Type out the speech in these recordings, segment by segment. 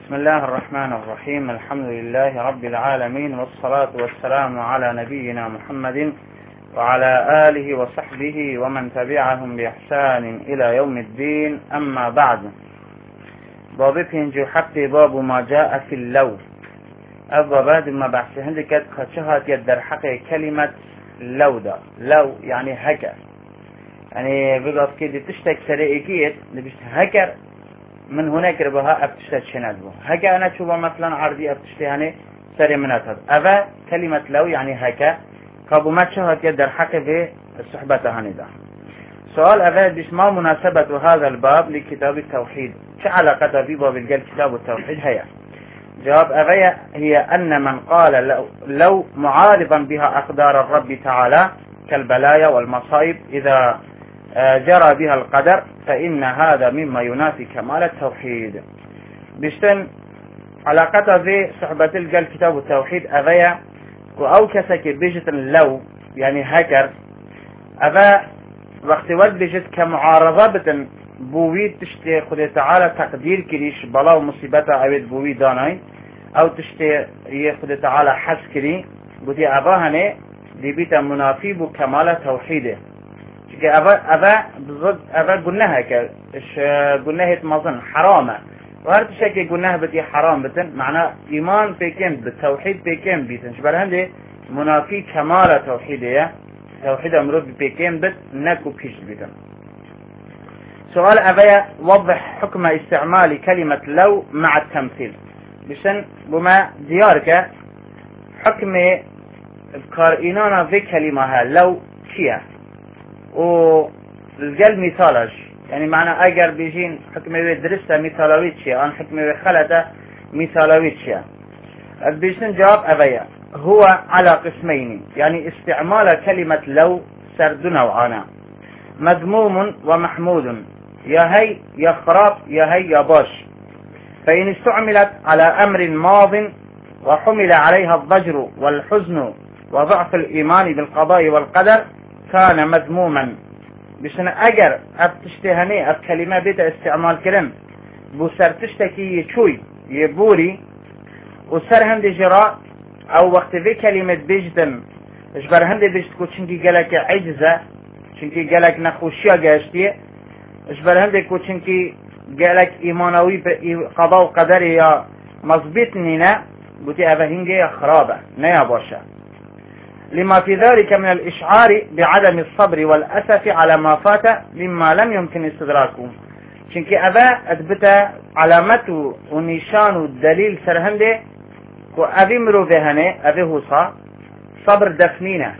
بسم الله الرحمن الرحيم. الحمد لله رب العالمين، والصلاة والسلام على نبينا محمد وعلى آله وصحبه ومن تبعهم بإحسان إلى يوم الدين. أما بعد، باب پنج حق باب ما جاء في اللو. أبا بعد ما بحث هندكت خشهات يدر حق كلمة لو دا. لو يعني هكر، يعني بقى كده تشتك سريعيكيت لبشت هكر من هناك ربها أبتشتت شنادبه هكا. أنا شوفها مثلا عرضي أبتشتهاني سري مناتها. أبا كلمة لو يعني هكا قابو ما تشهد يدر حق في الصحبة هاندا. سؤال أبا بش ما مناسبة هذا الباب لكتاب التوحيد؟ كعلاقة بباب الجل كتاب التوحيد؟ هيا جواب أبا هي أن من قال لو معارضا بها أقدار الرب تعالى كالبلايا والمصائب إذا جرى بها القدر فإن هذا مما ينافي كمال التوحيد. بشتن علاقة في صحبة الجل كتاب التوحيد أبا أو كسك بجت لو يعني هكر أبا وقت ود بجت كمعارضة بويد تشتي خد تعالى تقدير كريش بلا ومصيبته أبد بويد داناي أو تشتي يخد تعالى حس كري بدي أبا هني ديبيت منافي بكمال توحيده. أبا بالضبط أبا قلناها إيش قلناها مظن حرامة، وهرت شيء قلناها بدي حرام بتن معناه إيمان بكم بالتوحيد بكم بيتن شبه هندي منافي كمال توحيده. توحيد أمرود بكم بت نكو بيش بيتن. سؤال أبا وضح حكم استعمال كلمة لو مع التمثيل. بشن بما ديارك حكم ابكار إينانا في كلمة لو كيا والقلب مثالج، يعني معنى اگر بيجين حكمه درسته مثالويتشيا عن حكمه خلته مثالويتشيا. بيجين جواب أبايا هو على قسمين، يعني استعمال كلمة لو سرد نوعانا مذموم ومحمود، يا هي يا خراب يا هي يا باش. فإن استعملت على أمر ماض وحمل عليها الضجر والحزن وضعف الإيمان بالقضاء والقدر كان مذموما. بشنا اگر اب تشتهني اب كلمة بيت استعمال كلم بسر تشتكي يشوي يبوري وسر هندي جراء او وقت في كلمة بيجدن اجبر هندي بيجدكو چنكي قالك عجزة چنكي قالك نخوشيا قاشتي اجبر هندي كو چنكي قالك ايمانوي قضاء وقدر يا مضبط نينا بوتي ابا هنجي خرابة نيا باشا، لما في ذلك من الإشعار بعدم الصبر والأسف على ما فات مما لم يمكن استدراكه. چونك أبا أثبت علامته ونشان الدليل سرهنده وأبي مروفهنه أبي هوصا صبر دفنينه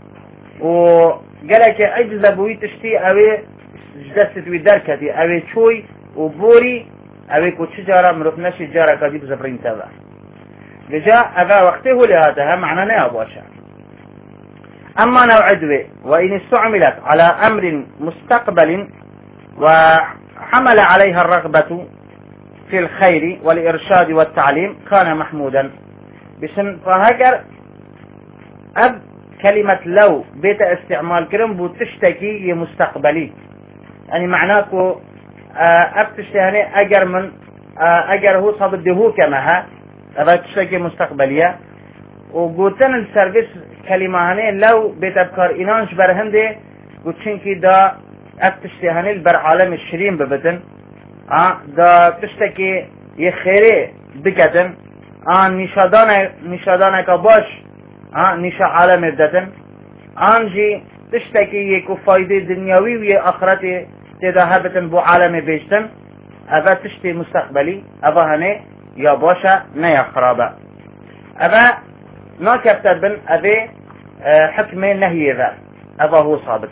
وقالك عجز بوي تشتي أبي جدست ودركتي أبي شوي وبوري أبي كو شجارة مروفنا شجارة كذب زبرين تبا لجاء أبا وقته لهذا معنى نيابوشا. أما نوع عدوى وإن استعملت على أمر مستقبل وحمل عليها الرغبة في الخير والإرشاد والتعليم كان محمودا. بسن فهجر أب كلمة لو بيت استعمال كرم بتشتكي مستقبلي، يعني معناته أب تشتهني أجر من أجر هو صبده هو كما أبا تشتكي مستقبلية. وقلتن السربس كلمة هني لو بتبكر إنانش برهنده قلتشنكي دا أبتشتهني البر عالم الشرين ببتن دا تشتكي يخيري بكتن نشادانا كباش نشا عالم بدتن آنجي تشتكي يكو فايدة دنياوي وي آخرتي تداهبتن بو عالم بيجتن. أبا تشتي مستقبلي أبا هني يا باشا نيا خرابة. أبا ما كتب بن أبي حكم نهي ذا أبا هو صابت.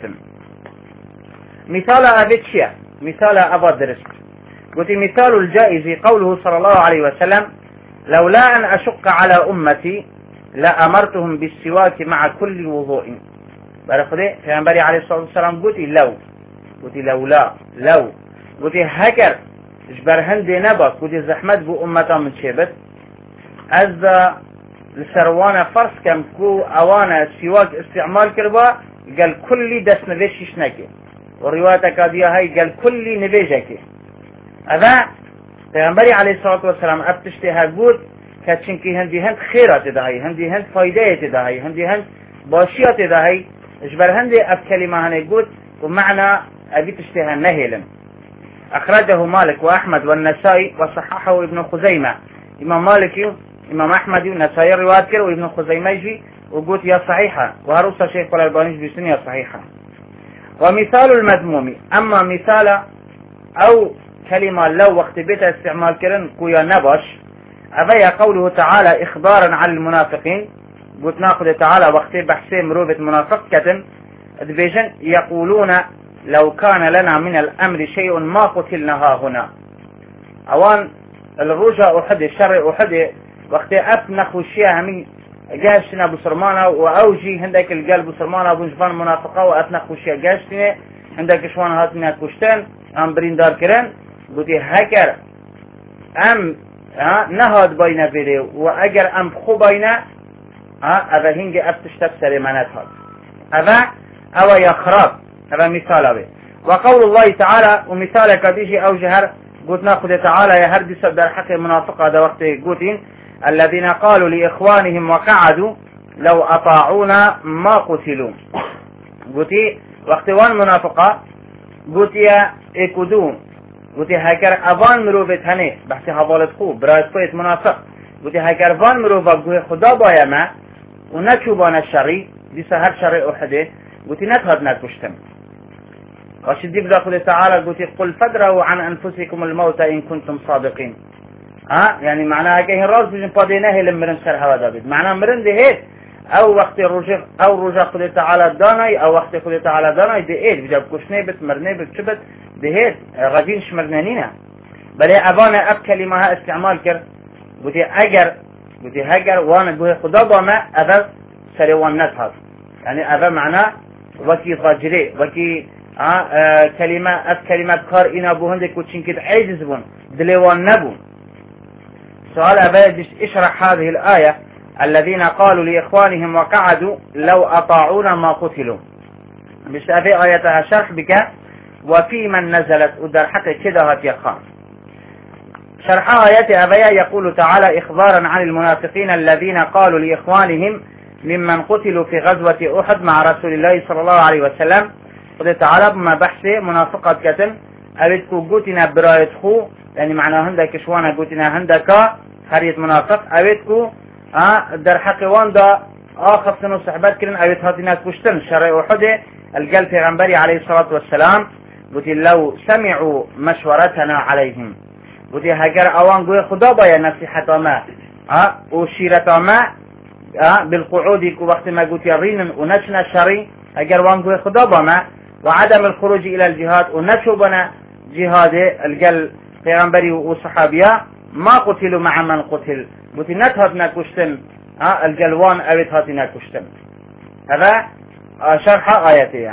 مثال أبي تشيا مثال أبا درست قلت مثال الجائز قوله صلى الله عليه وسلم لولا أن أشق على أمتي لأمرتهم بالسواك مع كل وضوء. برخده في عليه الصلاة والسلام قلت لولا لو قلت هكر اجبر هندي نبات قلت زحمت بو أمتا من شبت از السروانة فرس كم كو أوانا سواك استعمال كربا قال كل دس نبيشش نكي، والرواية كادية هاي قال كل نبيجكي. هذا پیغمبری علیه الصلاة والسلام افتشتها قود كتشنكي هندي هند خيرات دهي هندي هند فايدة دهي هندي هند باشيات دهي اجبر هندي اب كلمة هني قود ومعنى ابي تشتها نهيلم. اخرجه مالك واحمد والنسائي وصححه ابن خزيمة. امام مالك امام احمد والنسائي رواية كر وابن خزيمة يجي وقلت يا صحيحة وهروسا شيخ الألباني بيسن يا صحيحة. ومثال المذموم اما مثال او كلمة لو وقت بيت استعمال كرن كويا نبش أبي قوله تعالى إخبارا عن المنافقين قلت ناخذ تعالى وقت بحثي مروبة منافق كتن دبيجن يقولون لو كان لنا من الأمر شيء ما قتلنا ها هنا. أوان الرجاء أحد الشر أحد وقت أفنخ الشيء همي جاشنا بسرمانا وأوجي هندك القلب بسرمانا بنجفان منافقة وأفنخ الشيء جاشنا عندك شوان هاتنا كشتن أم بريندار كرن قلت هكر أم نهاد بين بيري وأجر أم خو بين أبا هنج أفتشتب سرمانات هذا أو يخرب هذا مثال به. وقول الله تعالى ومثال كديجي أو جهر قلت ناخذ تعالى يا هردي صدر حق المنافقة هذا وقت قلتين الذين قالوا لإخوانهم وقعدوا لو أطاعونا ما قتلوا. قلتي وقت وان منافقة قلت يا إكدون قلت هكر اوان مروفت هنه بحث حوالت خوب برای فیت منافق قلت هكر وان مروفت گوه خدا بایما و نچوبان الشرعی دیسا هر شرع احده قلت نتهد نکشتم. واشد يبدأ خد تعالى قلت قل فادروا عن انفسكم الموت ان كنتم صادقين. يعني معناها كه راز بجن پادینه لمرن سر هوا دابد معناها مرن دهید او وقت رجع خد تعالى دانای او وقت خد تعالى دانای دهید بجاب کشنه بت مرنه بت چبت دهيت رجين شمرنانينا بل أبانا أب كلمة استعمال كر قلتي أجر قلتي هجر وانا قوي خدا باما أبا سريوان نتهاد يعني أبا معناه وكي ضجري وكي كلمة أب كلمة كار إنا بوهندك وتشين كده عاجز بون دليوان نبون. سؤال أبا اشرح هذه الآية الذين قالوا لإخوانهم وقعدوا لو أطاعونا ما قتلوا مش أبي آياتها شرح بك وفي من نزلت ودر حق كده هات يخان. شرح آيات أبيا يقول تعالى إخبارا عن المنافقين الذين قالوا لإخوانهم ممن قتلوا في غزوة أحد مع رسول الله صلى الله عليه وسلم. قد تعالى بما بحث منافقة كتن أبدكو قوتنا برايت خو يعني معنى هندك شوانا قوتنا هندك خريط منافق أبدكو در حق وان دا آخر سنو صحبات كرن أبد هاتنا كشتن شرع أحد القلب غنبري عليه الصلاة والسلام قلت لو سمعوا مشورتنا عليهم قلت هجر اوان قوي خدا بايا نصيحة ما وشيرة ما بالقعود وقت ما قلت يرين ونشنا الشري هجر وان قوي خدا بما وعدم الخروج الى الجهاد ونشوبنا جهاد القل پیغمبري وصحابيا ما قتلوا مع من قتل قلت نتهاتنا كشتن القلوان اويت هاتنا كشتن. هذا شرح آياتي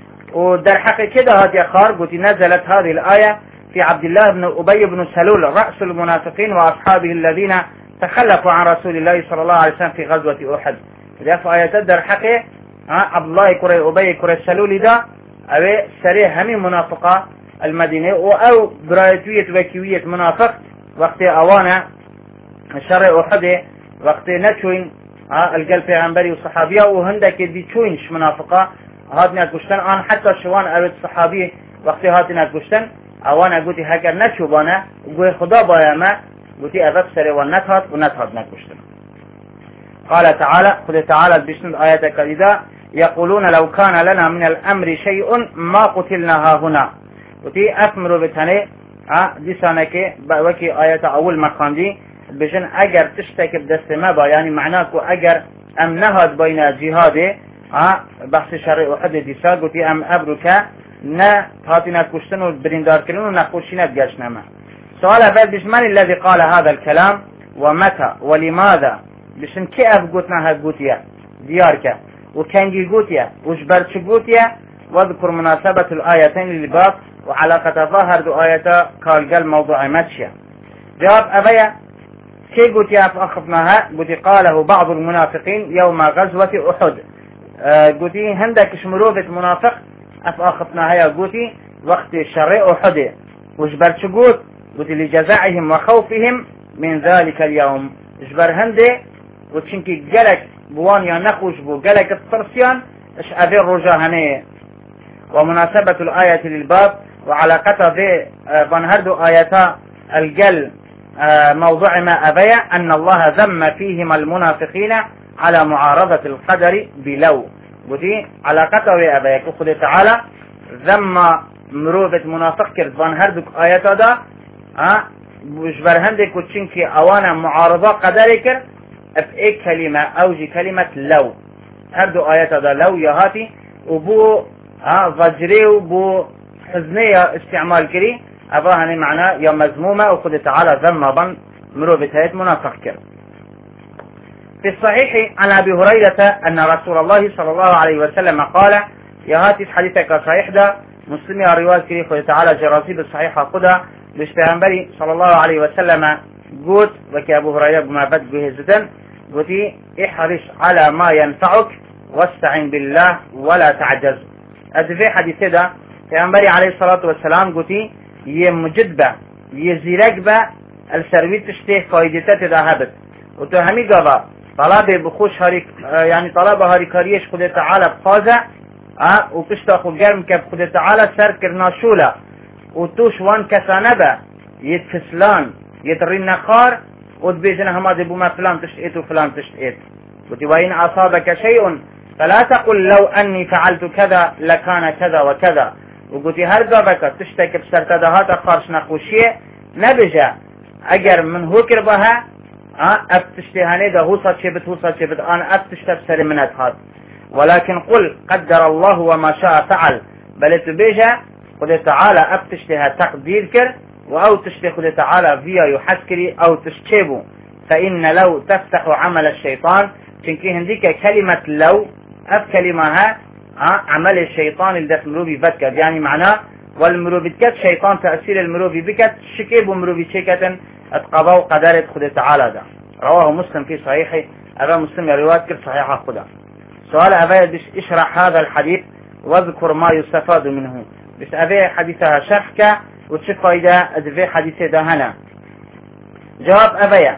ودر حق كده هذه خار قلت نزلت هذه الآية في عبد الله بن أبي بن سلول رأس المنافقين وأصحابه الذين تخلفوا عن رسول الله صلى الله عليه وسلم في غزوة أحد. إذا في آية در حق عبد الله كري أبي كري سلول ده أو سريع همي منافقة المدينة أو برايتوية وكيوية منافق وقت أوانا شرع أحد وقت نتشوين القلب پیغمبری وصحابيه وهندك دي تشوينش منافقة هاتنا كشتن آن حتى شوان أبد صحابي وقت هاتنا كشتن أوانا قلتي هكر نشوبانا وقوي خدا بايما قلتي أبد سري ونتهات نكشتن. قال تعالى قل تعالى بسند آياتك إذا يقولون لو كان لنا من الأمر شيء ما قتلنا ها هنا قلتي أفمر بتاني دي سانك وكي آيات أول مقام دي بجن اگر تشتك بدست ما با يعني معناكو اگر ام نهاد بين جهاده بحث شرع احد ديسا قلتي ام ابركا نا هاتنا كشتن وبرندار كرن ونخوشينات قاشنا. سؤال بعد بش من الذي قال هذا الكلام ومتى ولماذا بشن كيف قلتنا هالقوتيا ديارك وكانجي قوتيا وجبرتش قوتيا واذكر مناسبة الآيتين للباب وعلاقة ظاهر دو آياتا قال موضوع ماتشيا. جواب أبيا كي قلت يا أخفناها قلت قاله بعض المنافقين يوم غزوة أحد قلت هندك شمروفة منافق أخفناها يا قلت وقت الشرع أحد وجبرت قلت قلت لجزعهم وخوفهم من ذلك اليوم اجبر هنده وتشنكي جلك بوان يا نخوش بو جلك الترسيان اش ابي الرجاهنية. ومناسبة الآية للباب وعلاقتها بانهردو آياتا الجل موضوع ما أبيع أن الله ذم فيهم المنافقين على معارضة القدر بلو. ودي علاقتها بأبيع كخذ تعالى ذم مروبة منافق كرد بانهردو آياتا دا بجبر هندك وتشنكي أوانا معارضة قدرك افئ كلمة أوجي كلمة لو هردو آياتا دا لو يهاتي وبو ضجري وبو حزنية استعمال كري أباهني معناه يا مذمومة وخذ تعالى ذم بن مروبة هيت منافق كرد. في الصحيح عن أبي هريرة أن رسول الله صلى الله عليه وسلم قال يا هاتي حديثك صحيح دا مسلمي رواية كري خذ تعالى جراسيب الصحيحة قدا لشتهنبري صلى الله عليه وسلم قلت وكي أبو هريرة بما بدقه زدن قلت احرص على ما ينفعك واستعن بالله ولا تعجز. أدفع حديث دا تهنبري عليه الصلاة والسلام قلت يمجدبه يزيرقبه السرويت تشتيه فايدتات دا هبت وتهمي قبا طلبه بخوش هاريك يعني طلبه هاريكاريش خد تعالى بفازة وبشتاخو قرم كب خد تعالى سركر ناشولة وتوش وان كسانبه يتفسلان يترين نخار وتبيجن هما دبو ما فلان تشتئت وفلان تشتئت. وإن أصابك شيء فلا تقل لو أني فعلت كذا لكان كذا وكذا. وقلت هرقابك تشتك بسرتدهات أخارش نخوشية نبجا أجر من هوكر بها أبتشتهاني ده هو صد أنا أبتشتب سر منت هات ولكن قل قدر الله وما شاء فعل بل تبيجا خد تعالى أبتشتها تقدير كر أو تشتي خد تعالى فيها يحسكري أو تشتبه فإن لو تفتح عمل الشيطان تنكي هنديك كلمة لو أب كلمها عمل الشيطان اللي داخل مروبي بكت يعني معناه والمروبي بكت شيطان تأثير المروبي بكت شكيب ومروبي شكة اتقضوا قدرت خد تعالى ده. رواه مسلم في صحيحه أبا مسلم رواية كر صحيحة خدا. سؤال أبا اشرح هذا الحديث واذكر ما يستفاد منه بس أبا حديثها شرحك وتشف فايدة أدفع حديثه ده هنا. جواب أبا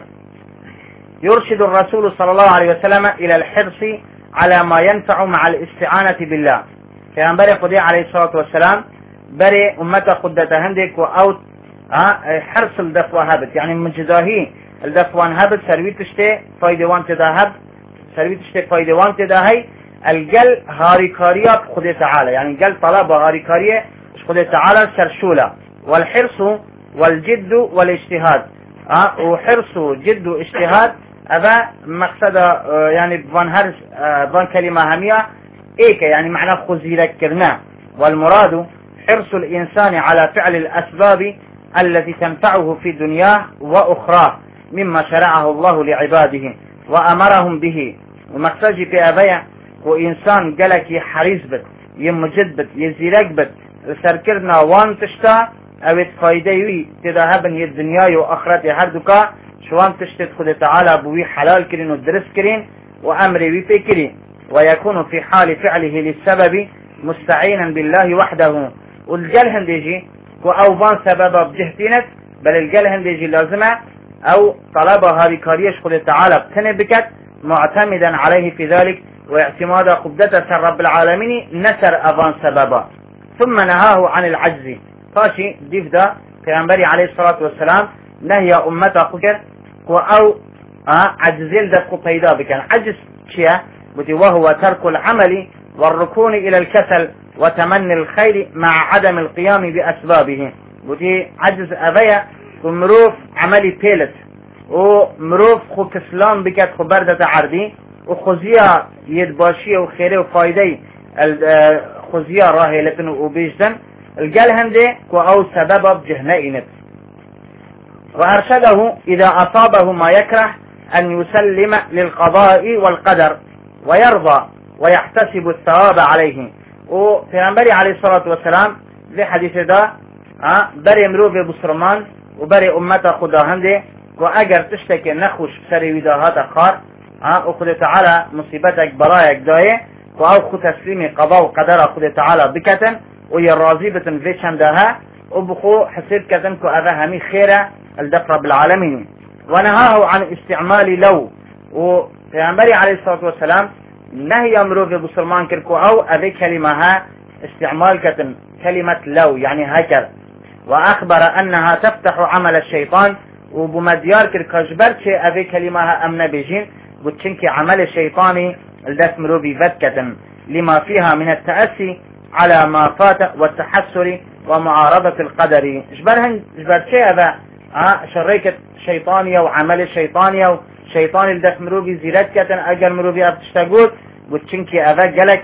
يرشد الرسول صلى الله عليه وسلم إلى الحرص على ما ينفع مع الاستعانة بالله. كان بري قدي عليه الصلاة والسلام بري أمته خدته هندك وأوت حرص الدفوة هابت يعني من جداهي الدفوان هابت سروي تشتي فايدة وان تداهب سروي تشتي فايدة وان تداهي الجل هاريكاريات خدي تعالى يعني الجل طلب هاريكارية خدي تعالى سرشولة والحرص والجد والاجتهاد وحرص جد واجتهاد أبا مقصد يعني بان كلمة همية إيك يعني معنى خزيلك كرنا. والمراد حرص الإنسان على فعل الأسباب التي تنفعه في دنياه وأخراه مما شرعه الله لعباده وأمرهم به. ومقصد في أبايا وإنسان قالك يحريص بت يمجد بت يزيرك بت سركرنا وان تشتا أو تفايدي تذهبن هي الدنيا وأخرتي هردكا شوان تشتت خد تعالى بوي حلال كرين ودرس كرين وأمري وفكرين ويكون في حال فعله للسبب مستعينا بالله وحده. والجلهن ديجي وأوبان سببا بجهتينت بل الجلهن ديجي لازمة أو طلبها بكاريش خد تعالى بتنبكت معتمدا عليه في ذلك واعتماد قبدة رب العالمين نسر أبان سببا. ثم نهاه عن العجز فاشي ديف دا پیغمبری عليه الصلاة والسلام نهي أمتا قكر أو عجزيل دفق پیدا بكن. عجز شيء وهو ترك العمل والركون إلى الكسل وتمني الخير مع عدم القيام بأسبابه. عجز أبيا ومروف عملي بيلت ومروف خو كسلان بكت خو بردة عردي وخزيا يدباشية وخيري وفايدي خزيا راهي لكن وبيجدن الجلهن دي أو سبب بجهنائنت. وأرشده إذا أصابه ما يكره أن يسلم للقضاء والقدر ويرضى ويحتسب الثواب عليه. وفي أنبري عليه الصلاة والسلام في حديث ده بري مروف بسرمان وبري أمتا خداهن دي وأجر تشتكي نخوش سري وداهات أخار وخد تعالى مصيبتك برايك دايه وأو خد تسليمي قضاء وقدر خد تعالى بكتن ويرازيبة في شندها وبخو حسيب كتنكو أذا همي خيرة الدف رب العالمين. ونهاه عن استعمال لو، وبيغمبري عليه الصلاة والسلام نهي أمره في بسلمان كركو أو أذي كلمها استعمال كتن كلمة لو يعني هكذا. وأخبر أنها تفتح عمل الشيطان، وبمديار كركجبر شيء أذي كلمها أمن بيجين بتشنكي عمل الشيطاني الدسمرو بفتكة لما فيها من التأسي على ما فات والتحسر ومعارضة القدر. جبر شيء هذا شريكة شيطانية وعمل الشيطانية وشيطان الدسمرو بزيرتكة أجل مرو بأبتشتاقود بتشنكي أذا جلك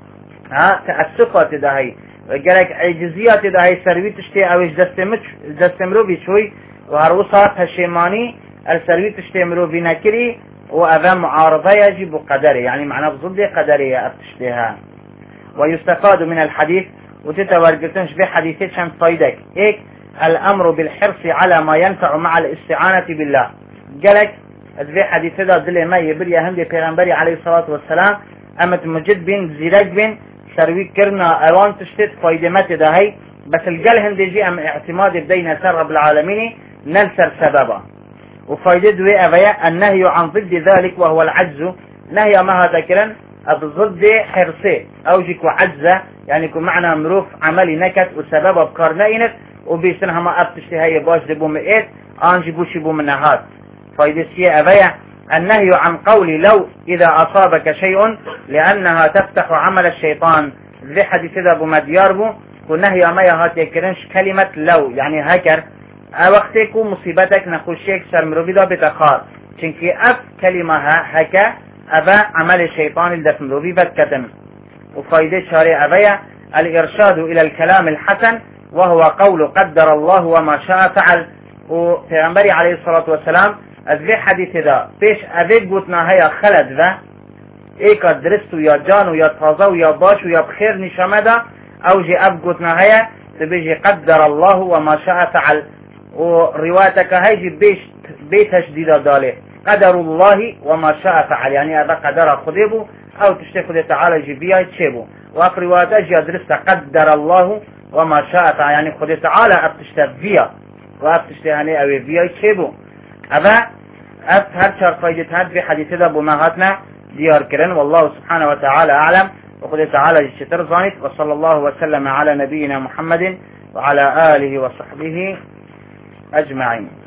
تأسفات دهي قالك عجزيات دهي سروي تشتي او دستمرو بشوي وهروصات هشيماني السروي تشتمرو بنكري وأذا معارضة يجب قدره، يعني معنى بضد قدرية أبتشتها. ويستفاد من الحديث وتتورجتنش بحديثة شان فايدك إيك الأمر بالحرص على ما ينفع مع الاستعانة بالله. قالك في حديثة دل ما يبري هندي پیغمبري عليه الصلاة والسلام أمت مجد بين زيرج بين سروي كرنا اوان تشتت فايدمت دهي، بس الجل هندجي ام اعتماد بدين سر رب العالمين ننسر سببا. وفايدة دوي افيا النهي عن ضد ذلك وهو العجز، نهي ما هذا كرن ضد حرصي اوجك وعجزة، يعني يكون معنا مروف عملي نكت وسبب بكارنينت وبيسنها ما ابتشتي هاي باش دبو مئات انجبو شبو من نهات. فايدة سي افيا النهي عن قول لو إذا أصابك شيء لأنها تفتح عمل الشيطان. ذي حديث ذا بمدياربو والنهي ما يهات يكرنش كلمة لو يعني هكر وقتكو مصيبتك نخوشيك سرمروبيدا بتخار چنكي أف كلمة هكا أبا عمل الشيطان الدفمروبي بكتن. وفايدة شارع أبايا الإرشاد إلى الكلام الحسن وهو قول قدر الله وما شاء فعل. وفي عليه الصلاة والسلام ذي حديث ذا بيش أذيك قوتنا هيا خلد ذا ايكا درستو يا جانو يا تازو يا باشو يا بخير نشامدا او جي اب قوتنا هيا تبيجي قدر الله وما شاء فعل. وروايتك هاي جي بيت تشديد دالي قدر الله وما شاء فعل، يعني هذا قدر خذيبو او تشتي خذي تعالى جي بيها تشيبو. وفي روايتك جي درست قدر الله وما شاء فعل، يعني خذي تعالى ابتشتى بيها وابتشتى هاني او بيها تشيبو. أبا هر شر فايدة هاد في حديث ذا بمهاتنا ديار كرن. والله سبحانه وتعالى أعلم وقد تعالى الشتر زانت. وصلى الله وسلم على نبينا محمد وعلى آله وصحبه أجمعين.